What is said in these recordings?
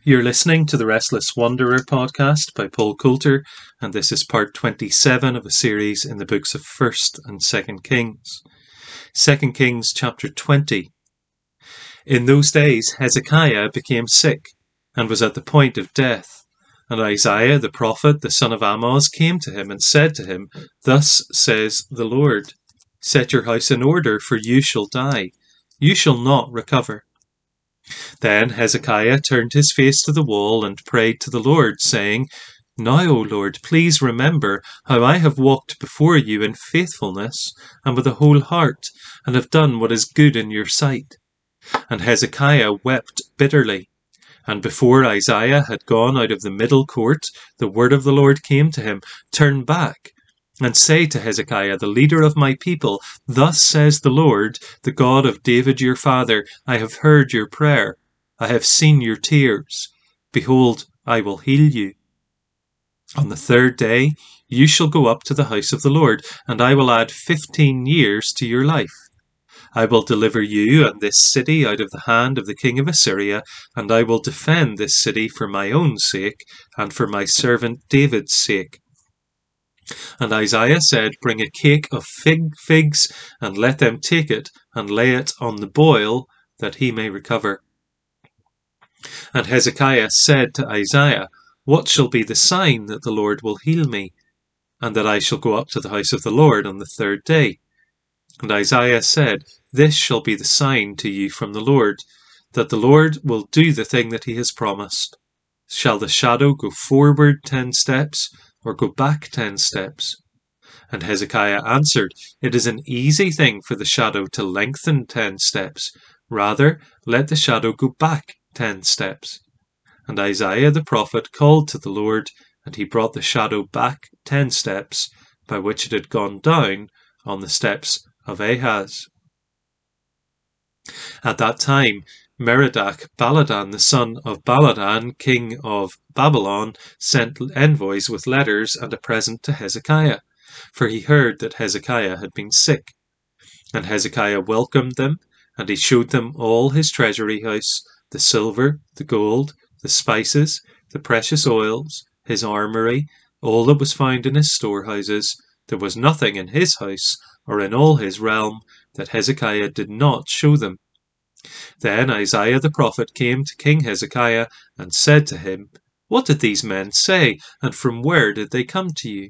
You're listening to the Restless Wanderer podcast by Paul Coulter, and this is part 27 of a series in the books of 1st and 2nd Kings. 2nd Kings chapter 20. In those days Hezekiah became sick and was at the point of death. And Isaiah the prophet, the son of Amoz, came to him and said to him, "Thus says the Lord, set your house in order, for you shall die. You shall not recover." Then Hezekiah turned his face to the wall and prayed to the Lord, saying, "Now, O Lord, please remember how I have walked before you in faithfulness and with a whole heart, and have done what is good in your sight." And Hezekiah wept bitterly. And before Isaiah had gone out of the middle court, the word of the Lord came to him, "Turn back and say to Hezekiah, the leader of my people, thus says the Lord, the God of David your father, I have heard your prayer. I have seen your tears. Behold, I will heal you. On the third day you shall go up to the house of the Lord, and I will add 15 years to your life. I will deliver you and this city out of the hand of the king of Assyria, and I will defend this city for my own sake and for my servant David's sake." And Isaiah said, "Bring a cake of figs, and let them take it, and lay it on the boil, that he may recover." And Hezekiah said to Isaiah, "What shall be the sign that the Lord will heal me, and that I shall go up to the house of the Lord on the third day?" And Isaiah said, "This shall be the sign to you from the Lord, that the Lord will do the thing that he has promised. Shall the shadow go forward 10 steps, or go back 10 steps? And Hezekiah answered, "It is an easy thing for the shadow to lengthen 10 steps. Rather, let the shadow go back 10 steps. And Isaiah the prophet called to the Lord, and he brought the shadow back 10 steps, by which it had gone down on the steps of Ahaz. At that time, Merodach Baladan, the son of Baladan, king of Babylon, sent envoys with letters and a present to Hezekiah, for he heard that Hezekiah had been sick. And Hezekiah welcomed them, and he showed them all his treasury house, the silver, the gold, the spices, the precious oils, his armory, all that was found in his storehouses. There was nothing in his house or in all his realm that Hezekiah did not show them. Then Isaiah the prophet came to King Hezekiah and said to him, "What did these men say, and from where did they come to you?"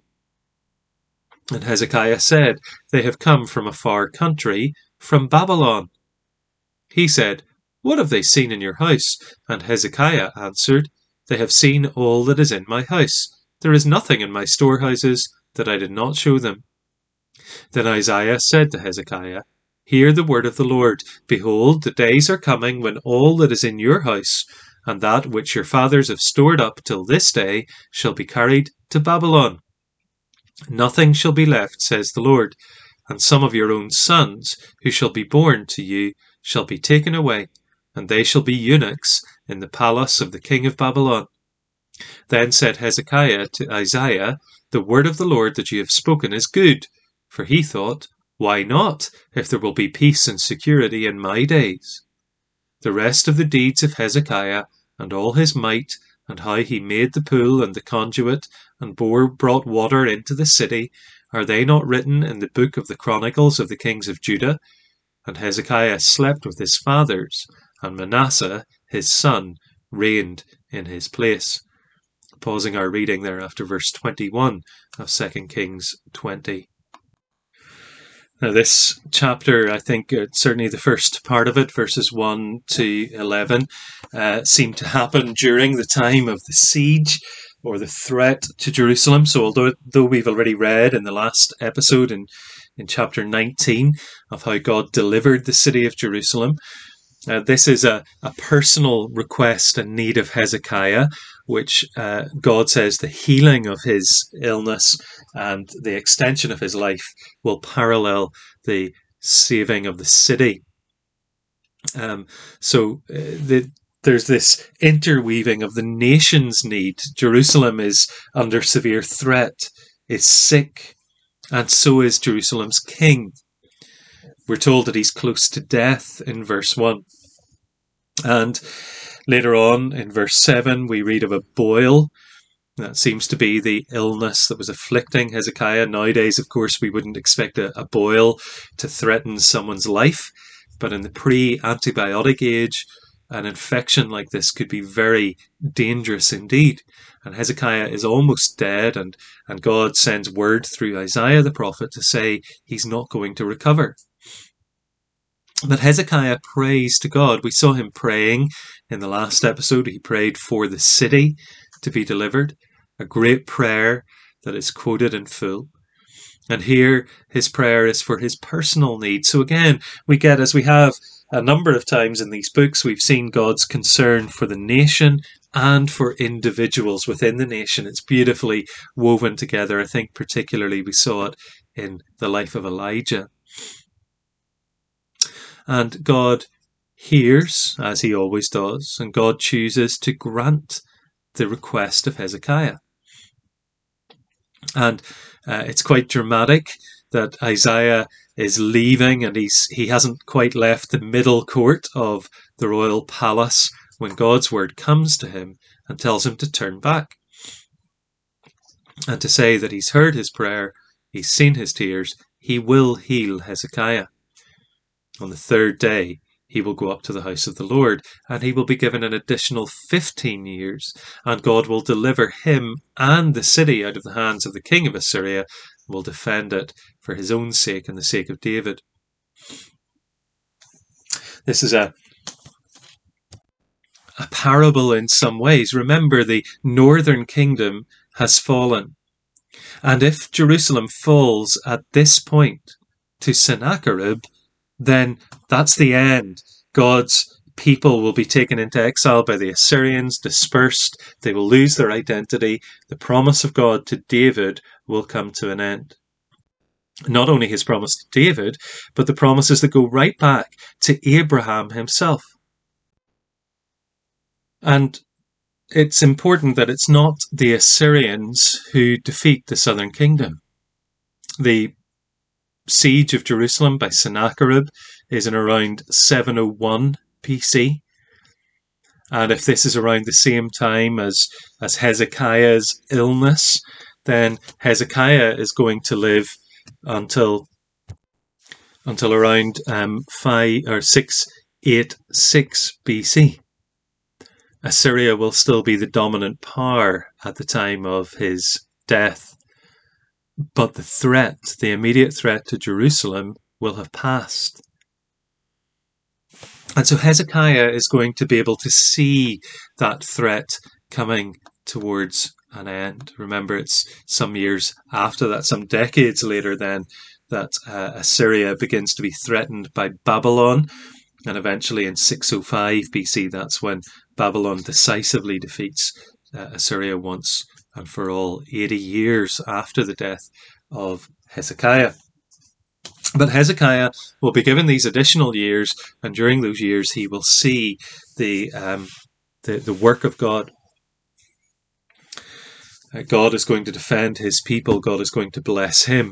And Hezekiah said, "They have come from a far country, from Babylon." He said, "What have they seen in your house?" And Hezekiah answered, "They have seen all that is in my house. There is nothing in my storehouses that I did not show them." Then Isaiah said to Hezekiah, "Hear the word of the Lord. Behold, the days are coming when all that is in your house, and that which your fathers have stored up till this day, shall be carried to Babylon. Nothing shall be left, says the Lord, and some of your own sons, who shall be born to you, shall be taken away, and they shall be eunuchs in the palace of the king of Babylon." Then said Hezekiah to Isaiah, "The word of the Lord that you have spoken is good." For he thought, "Why not, if there will be peace and security in my days?" The rest of the deeds of Hezekiah, and all his might, and how he made the pool and the conduit, and brought water into the city, are they not written in the book of the Chronicles of the kings of Judah? And Hezekiah slept with his fathers, and Manasseh his son reigned in his place. Pausing our reading there after verse 21 of 2 Kings 20. Now this chapter, I think certainly the first part of it, verses 1 to 11, seemed to happen during the time of the siege or the threat to Jerusalem. So although we've already read in the last episode in chapter 19 of how God delivered the city of Jerusalem, this is a personal request and need of Hezekiah, which God says the healing of his illness and the extension of his life will parallel the saving of the city. There's this interweaving of the nation's need. Jerusalem is under severe threat, is sick, and so is Jerusalem's king. We're told that he's close to death in verse 1. And Later on in verse 7, we read of a boil. That seems to be the illness that was afflicting Hezekiah. Nowadays, of course, we wouldn't expect a boil to threaten someone's life. But in the pre-antibiotic age, an infection like this could be very dangerous indeed. And Hezekiah is almost dead, and God sends word through Isaiah the prophet to say he's not going to recover. But Hezekiah prays to God. We saw him praying in the last episode. He prayed for the city to be delivered, a great prayer that is quoted in full. And here his prayer is for his personal needs. So again, we get, as we have a number of times in these books, we've seen God's concern for the nation and for individuals within the nation. It's beautifully woven together. I think particularly we saw it in the life of Elijah. And God hears, as he always does, and God chooses to grant the request of Hezekiah. And it's quite dramatic that Isaiah is leaving, and he hasn't quite left the middle court of the royal palace when God's word comes to him and tells him to turn back and to say that he's heard his prayer, he's seen his tears, he will heal Hezekiah. On the third day, he will go up to the house of the Lord, and he will be given an additional 15 years, and God will deliver him and the city out of the hands of the king of Assyria, and will defend it for his own sake and the sake of David. This is a parable in some ways. Remember, the northern kingdom has fallen, and if Jerusalem falls at this point to Sennacherib, then that's the end. God's people will be taken into exile by the Assyrians, dispersed. They will lose their identity. The promise of God to David will come to an end. Not only his promise to David, but the promises that go right back to Abraham himself. And it's important that it's not the Assyrians who defeat the southern kingdom. The siege of Jerusalem by Sennacherib is in around 701 BC. And if this is around the same time as Hezekiah's illness, then Hezekiah is going to live until around 686 BC. Assyria will still be the dominant power at the time of his death. But the immediate threat to Jerusalem will have passed. And so Hezekiah is going to be able to see that threat coming towards an end. Remember, it's some years after that, some decades later then, that Assyria begins to be threatened by Babylon. And eventually in 605 BC, that's when Babylon decisively defeats Assyria once and for all, 80 years after the death of Hezekiah. But Hezekiah will be given these additional years, and during those years he will see the work of God. God is going to defend his people. God is going to bless him.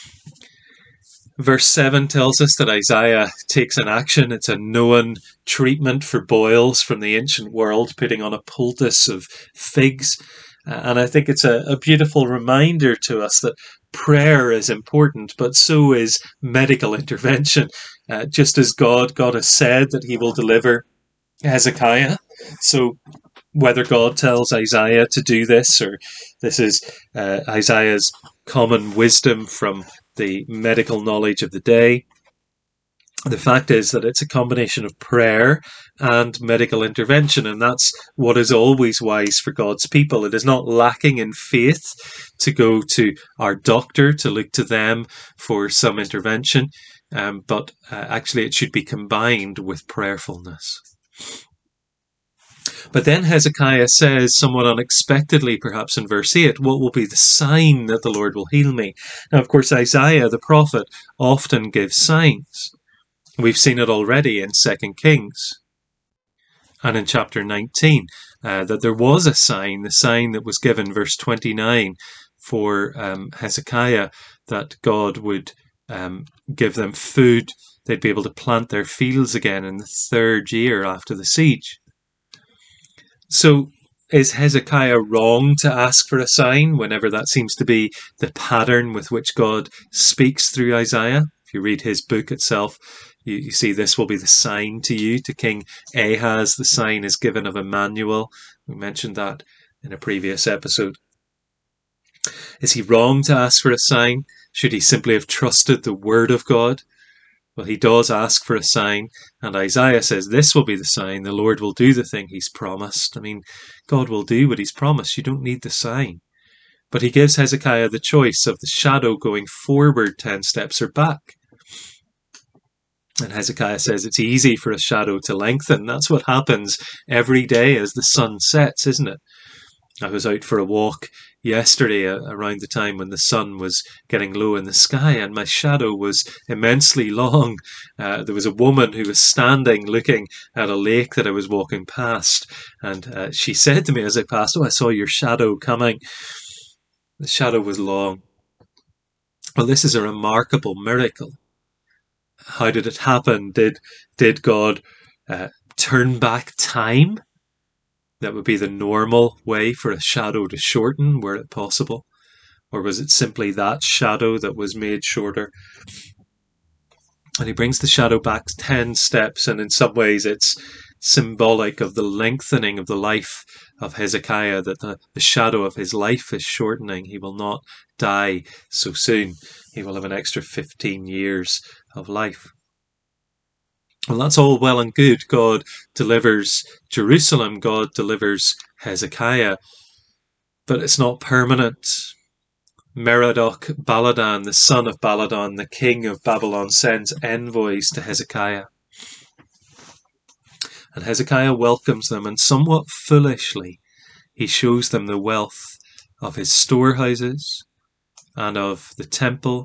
Verse 7 tells us that Isaiah takes an action. It's a known treatment for boils from the ancient world, putting on a poultice of figs. And I think it's a beautiful reminder to us that prayer is important, but so is medical intervention. Just as God has said that he will deliver Hezekiah. So whether God tells Isaiah to do this, or this is Isaiah's common wisdom from the medical knowledge of the day, the fact is that it's a combination of prayer and medical intervention, and that's what is always wise for God's people. It is not lacking in faith to go to our doctor, to look to them for some intervention, but actually it should be combined with prayerfulness. But then Hezekiah says, somewhat unexpectedly, perhaps in verse 8, what will be the sign that the Lord will heal me? Now, of course, Isaiah, the prophet, often gives signs. We've seen it already in 2 Kings and in chapter 19, that there was a sign, the sign that was given, verse 29, for Hezekiah, that God would give them food. They'd be able to plant their fields again in the third year after the siege. So is Hezekiah wrong to ask for a sign whenever that seems to be the pattern with which God speaks through Isaiah? If you read his book itself, you see this will be the sign to you. To King Ahaz, the sign is given of Emmanuel. We mentioned that in a previous episode. Is he wrong to ask for a sign? Should he simply have trusted the word of God? Well, he does ask for a sign, and Isaiah says this will be the sign. The Lord will do the thing he's promised. I mean, God will do what he's promised. You don't need the sign. But he gives Hezekiah the choice of the shadow going forward 10 steps or back. And Hezekiah says it's easy for a shadow to lengthen. That's what happens every day as the sun sets, isn't it? I was out for a walk yesterday around the time when the sun was getting low in the sky, and my shadow was immensely long. There was a woman who was standing looking at a lake that I was walking past, and she said to me as I passed, "Oh, I saw your shadow coming." The shadow was long. Well, this is a remarkable miracle. How did it happen? Did God turn back time? That would be the normal way for a shadow to shorten, were it possible. Or was it simply that shadow that was made shorter? And he brings the shadow back 10 steps, and in some ways it's symbolic of the lengthening of the life of Hezekiah, that the shadow of his life is shortening. He will not die so soon. He will have an extra 15 years of life. Well, that's all well and good. God delivers Jerusalem. God delivers Hezekiah. But it's not permanent. Merodach Baladan, the son of Baladan, the king of Babylon, sends envoys to Hezekiah. And Hezekiah welcomes them, and somewhat foolishly, he shows them the wealth of his storehouses and of the temple,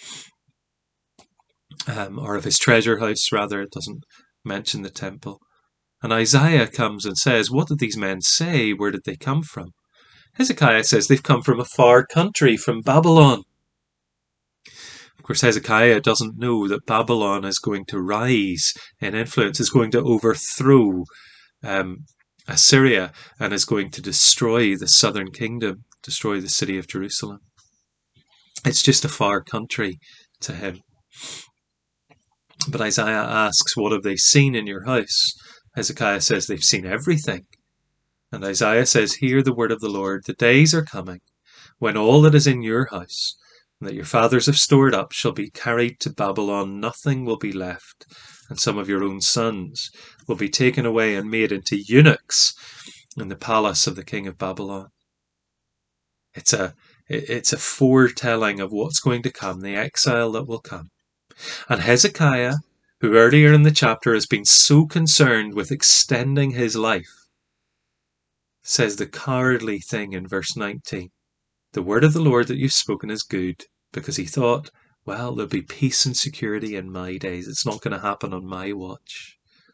or of his treasure house, rather. It doesn't mention the temple. And Isaiah comes and says, "What did these men say? Where did they come from?" Hezekiah says they've come from a far country, from Babylon. Of course, Hezekiah doesn't know that Babylon is going to rise in influence, is going to overthrow Assyria, and is going to destroy the southern kingdom, destroy the city of Jerusalem. It's just a far country to him. But Isaiah asks, "What have they seen in your house?" Hezekiah says they've seen everything. And Isaiah says, "Hear the word of the Lord. The days are coming when all that is in your house and that your fathers have stored up shall be carried to Babylon. Nothing will be left, and some of your own sons will be taken away and made into eunuchs in the palace of the king of Babylon." It's a foretelling of what's going to come, the exile that will come. And Hezekiah, who earlier in the chapter has been so concerned with extending his life, says the cowardly thing in verse 19. "The word of the Lord that you've spoken is good," because he thought, well, there'll be peace and security in my days. It's not going to happen on my watch.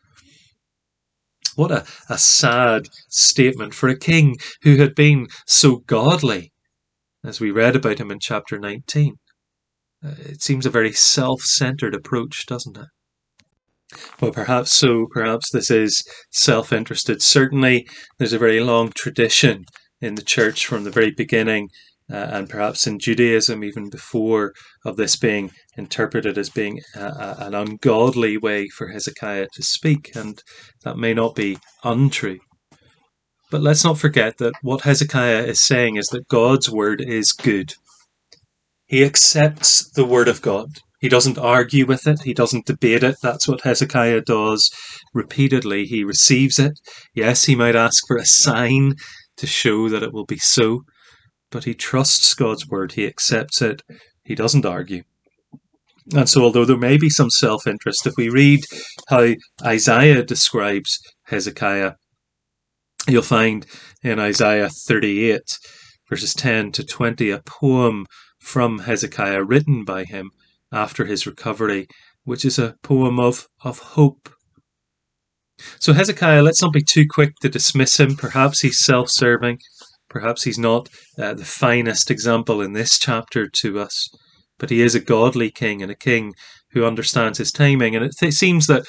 What a sad statement for a king who had been so godly, as we read about him in chapter 19. It seems a very self-centered approach, doesn't it? Well, perhaps so. Perhaps this is self-interested. Certainly, there's a very long tradition in the church from the very beginning, and perhaps in Judaism even before, of this being interpreted as being an ungodly way for Hezekiah to speak, and that may not be untrue. But let's not forget that what Hezekiah is saying is that God's word is good. He accepts the word of God. He doesn't argue with it. He doesn't debate it. That's what Hezekiah does repeatedly. He receives it. Yes, he might ask for a sign to show that it will be so, but he trusts God's word. He accepts it. He doesn't argue. And so, although there may be some self-interest, if we read how Isaiah describes Hezekiah, you'll find in Isaiah 38, verses 10 to 20, a poem from Hezekiah written by him after his recovery, which is a poem of hope. So Hezekiah, let's not be too quick to dismiss him. Perhaps he's self-serving. Perhaps he's not the finest example in this chapter to us. But he is a godly king, and a king who understands his timing. And it seems that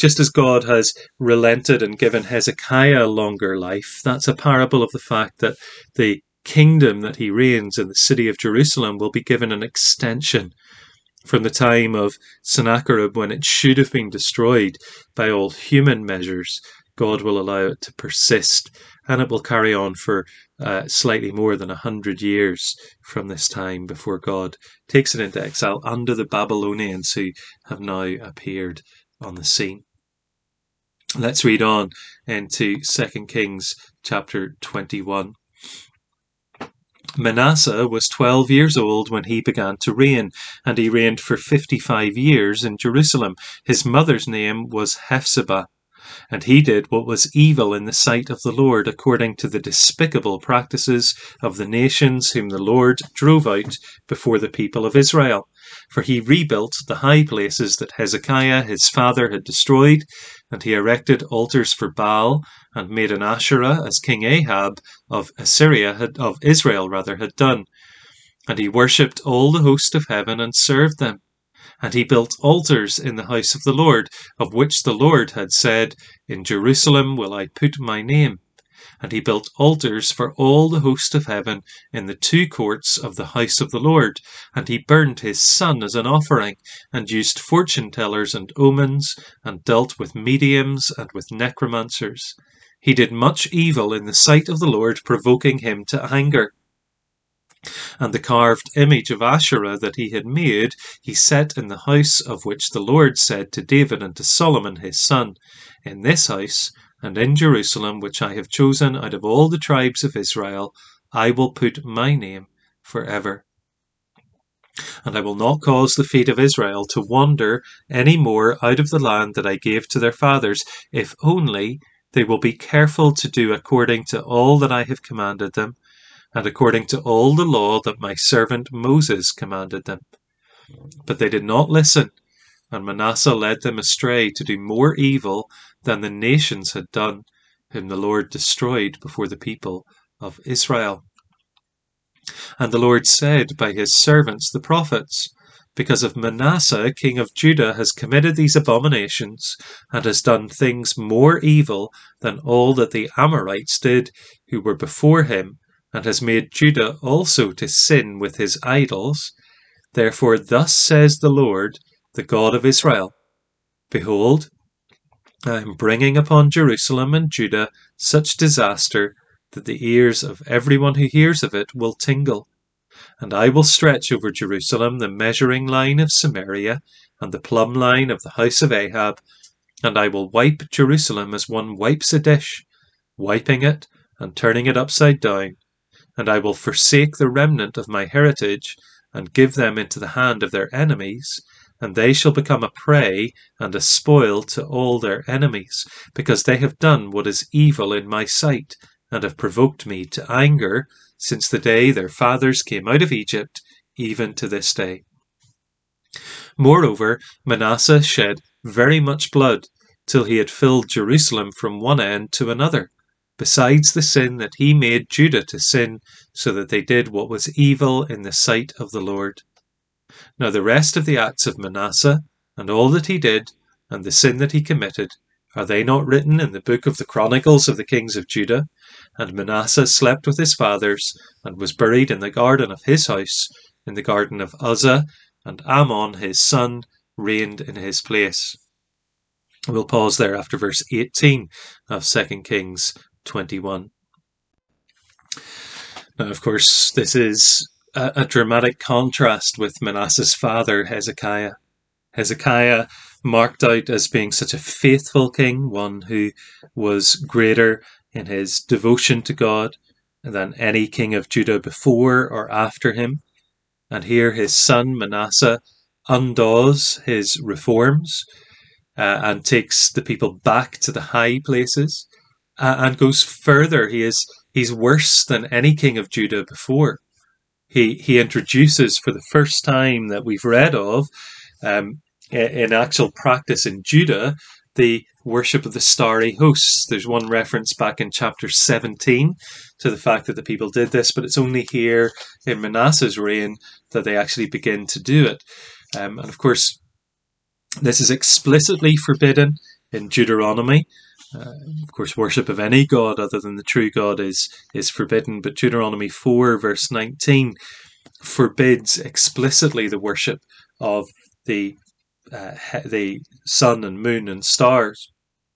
just as God has relented and given Hezekiah a longer life, that's a parable of the fact that the kingdom that he reigns in the city of Jerusalem will be given an extension from the time of Sennacherib, when it should have been destroyed by all human measures. God will allow it to persist, and it will carry on for slightly more than 100 years from this time before God takes it into exile under the Babylonians, who have now appeared on the scene. Let's read on into 2 Kings chapter 21. Manasseh was 12 years old when he began to reign, and he reigned for 55 years in Jerusalem. His mother's name was Hephzibah, and he did what was evil in the sight of the Lord, according to the despicable practices of the nations whom the Lord drove out before the people of Israel. For he rebuilt the high places that Hezekiah his father had destroyed, and he erected altars for Baal, and made an Asherah, as King Ahab of Israel had done. And he worshipped all the host of heaven and served them. And he built altars in the house of the Lord, of which the Lord had said, In Jerusalem will I put my name. And he built altars for all the host of heaven in the two courts of the house of the Lord. And he burned his son as an offering, and used fortune-tellers and omens, and dealt with mediums and with necromancers. He did much evil in the sight of the Lord, provoking him to anger. And the carved image of Asherah that he had made, he set in the house of which the Lord said to David and to Solomon his son, In this house, and in Jerusalem, which I have chosen out of all the tribes of Israel, I will put my name forever. And I will not cause the feet of Israel to wander any more out of the land that I gave to their fathers, if only they will be careful to do according to all that I have commanded them, and according to all the law that my servant Moses commanded them. But they did not listen, and Manasseh led them astray to do more evil than the nations had done, whom the Lord destroyed before the people of Israel. And the Lord said by his servants the prophets, Because of Manasseh king of Judah has committed these abominations, and has done things more evil than all that the Amorites did, who were before him, and has made Judah also to sin with his idols. Therefore thus says the Lord, the God of Israel, Behold, I am bringing upon Jerusalem and Judah such disaster that the ears of everyone who hears of it will tingle. And I will stretch over Jerusalem the measuring line of Samaria, and the plumb line of the house of Ahab, and I will wipe Jerusalem as one wipes a dish, wiping it and turning it upside down. And I will forsake the remnant of my heritage, and give them into the hand of their enemies, and they shall become a prey and a spoil to all their enemies, because they have done what is evil in my sight, and have provoked me to anger, since the day their fathers came out of Egypt, even to this day. Moreover, Manasseh shed very much blood, till he had filled Jerusalem from one end to another, besides the sin that he made Judah to sin, so that they did what was evil in the sight of the Lord. Now the rest of the acts of Manasseh, and all that he did, and the sin that he committed, are they not written in the book of the Chronicles of the kings of Judah? And Manasseh slept with his fathers, and was buried in the garden of his house, in the garden of Uzzah, and Amon his son reigned in his place. We'll pause there after verse 18 of 2 Kings 21. Now, of course, this is a dramatic contrast with Manasseh's father, Hezekiah. Hezekiah, marked out as being such a faithful king, one who was greater in his devotion to God than any king of Judah before or after him. And here his son Manasseh undoes his reforms and takes the people back to the high places and goes further. He's worse than any king of Judah before. He introduces for the first time that we've read of in actual practice in Judah the worship of the starry hosts. There's one reference back in chapter 17 to the fact that the people did this, but it's only here in Manasseh's reign that they actually begin to do it. And of course, this is explicitly forbidden in Deuteronomy. Of course, worship of any god other than the true God is forbidden, but Deuteronomy 4 verse 19 forbids explicitly the worship of the sun and moon and stars.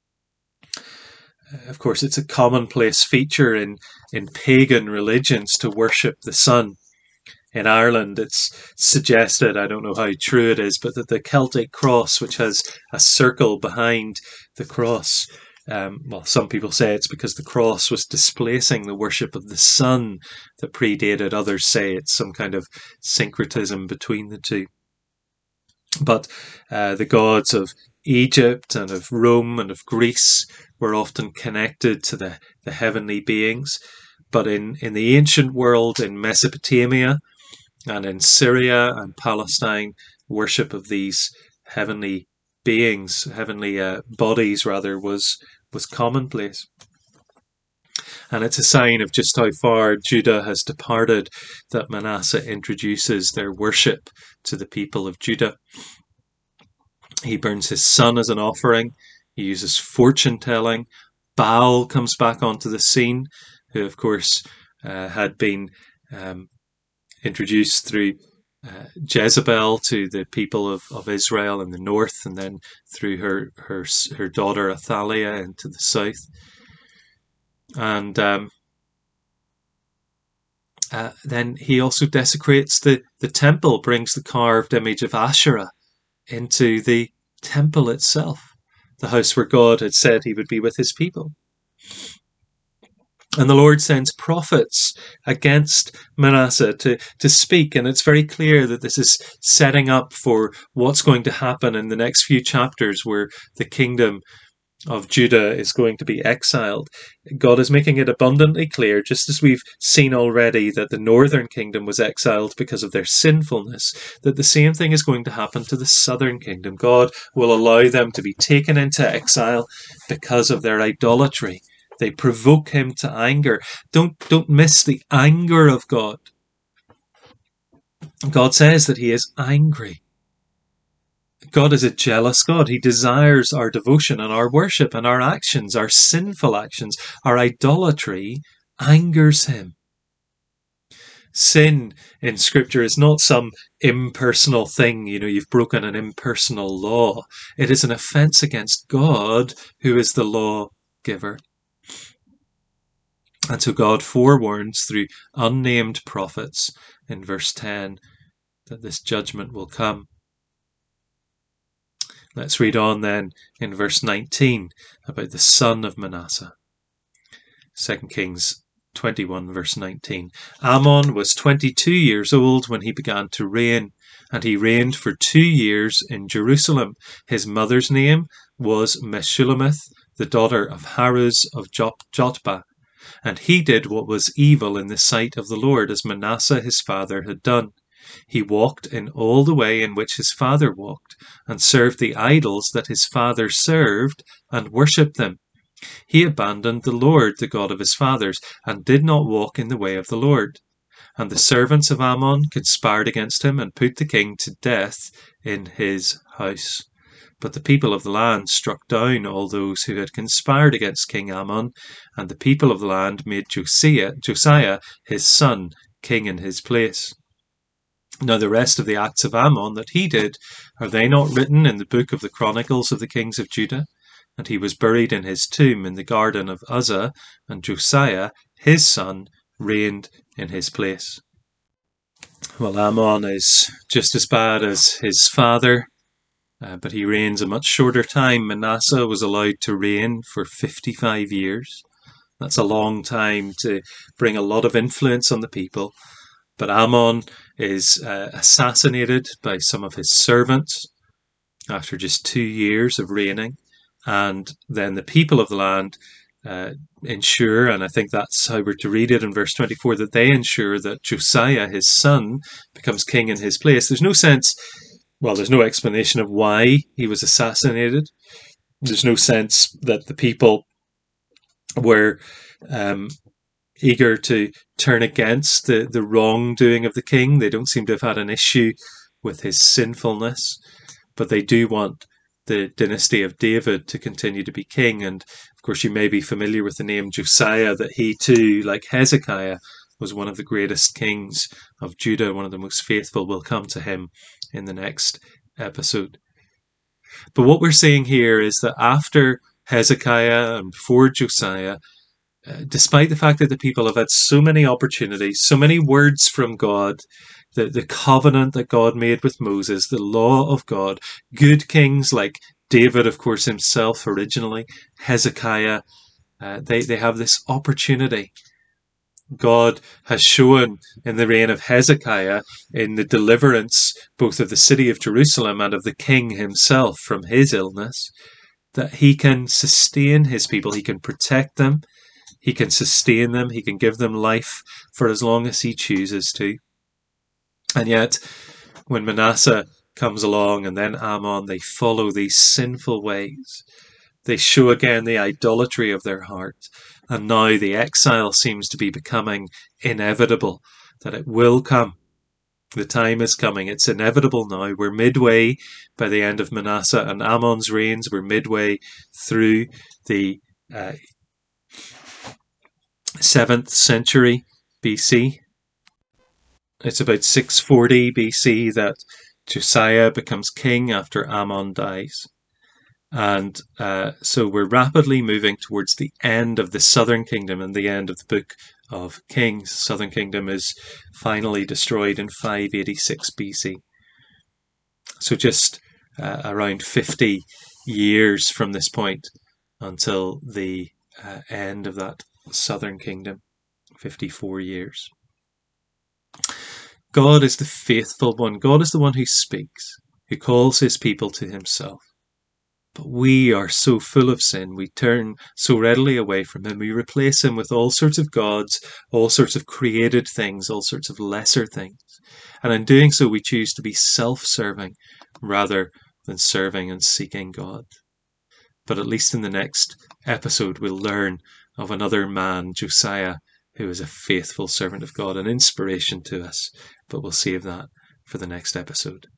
Of course, it's a commonplace feature in pagan religions to worship the sun. In Ireland, it's suggested, I don't know how true it is, but that the Celtic cross, which has a circle behind the cross, well, some people say it's because the cross was displacing the worship of the sun that predated. Others say it's some kind of syncretism between the two. But the gods of Egypt and of Rome and of Greece were often connected to the heavenly beings. But in the ancient world, in Mesopotamia and in Syria and Palestine, worship of these heavenly beings, heavenly bodies rather, was commonplace. And it's a sign of just how far Judah has departed that Manasseh introduces their worship to the people of Judah. He burns his son as an offering. He uses fortune telling. Baal comes back onto the scene, who of course had been introduced through Jezebel to the people of Israel in the north, and then through her daughter Athaliah into the south. And then he also desecrates the temple, brings the carved image of Asherah into the temple itself, the house where God had said he would be with his people. And the Lord sends prophets against Manasseh to speak, and it's very clear that this is setting up for what's going to happen in the next few chapters, where the kingdom of Judah is going to be exiled. God is making it abundantly clear, just as we've seen already that the northern kingdom was exiled because of their sinfulness, that the same thing is going to happen to the southern kingdom. God will allow them to be taken into exile because of their idolatry. They provoke him to anger. Don't miss the anger of God. God says that he is angry. God is a jealous God. He desires our devotion and our worship and our actions, our sinful actions. Our idolatry angers him. Sin in Scripture is not some impersonal thing, you've broken an impersonal law. It is an offence against God, who is the lawgiver. And so God forewarns through unnamed prophets in verse 10 that this judgment will come. Let's read on then in verse 19 about the son of Manasseh. 2 Kings 21 verse 19. Amon was 22 years old when he began to reign, and he reigned for 2 years in Jerusalem. His mother's name was Meshullemeth, the daughter of Haruz of Jotbah. And he did what was evil in the sight of the Lord, as Manasseh his father had done. He walked in all the way in which his father walked, and served the idols that his father served, and worshipped them. He abandoned the Lord, the God of his fathers, and did not walk in the way of the Lord. And the servants of Amon conspired against him, and put the king to death in his house. But the people of the land struck down all those who had conspired against King Amon, and the people of the land made Josiah his son king in his place. Now the rest of the acts of Amon that he did, are they not written in the book of the Chronicles of the kings of Judah? And he was buried in his tomb in the garden of Uzzah, and Josiah his son reigned in his place. Well, Amon is just as bad as his father, but he reigns a much shorter time. Manasseh was allowed to reign for 55 years. That's a long time to bring a lot of influence on the people. But Amon is assassinated by some of his servants after just 2 years of reigning. And then the people of the land ensure, and I think that's how we're to read it in verse 24, that they ensure that Josiah, his son, becomes king in his place. There's no explanation of why he was assassinated. There's no sense that the people were eager to turn against the wrongdoing of the king. They don't seem to have had an issue with his sinfulness, but they do want the dynasty of David to continue to be king. And of course, you may be familiar with the name Josiah, that he too, like Hezekiah, was one of the greatest kings of Judah, one of the most faithful. We'll come to him in the next episode. But what we're seeing here is that after Hezekiah and before Josiah, despite the fact that the people have had so many opportunities, so many words from God, the covenant that God made with Moses, the law of God, good kings like David, of course, himself originally, Hezekiah, they have this opportunity. God has shown in the reign of Hezekiah, in the deliverance both of the city of Jerusalem and of the king himself from his illness, that he can sustain his people, he can protect them, he can sustain them, he can give them life for as long as he chooses to. And yet, when Manasseh comes along and then Ammon, they follow these sinful ways. They show again the idolatry of their heart. And now the exile seems to be becoming inevitable, that it will come. The time is coming. It's inevitable now. We're midway by the end of Manasseh and Ammon's reigns. We're midway through the 7th century BC. It's about 640 BC that Josiah becomes king after Ammon dies. And so we're rapidly moving towards the end of the southern kingdom and the end of the book of Kings. The southern kingdom is finally destroyed in 586 BC. So just around 50 years from this point until the end of that southern kingdom, 54 years. God is the faithful one. God is the one who speaks, who calls his people to himself. But we are so full of sin, we turn so readily away from him. We replace him with all sorts of gods, all sorts of created things, all sorts of lesser things. And in doing so, we choose to be self-serving rather than serving and seeking God. But at least in the next episode, we'll learn of another man, Josiah, who is a faithful servant of God, an inspiration to us. But we'll save that for the next episode.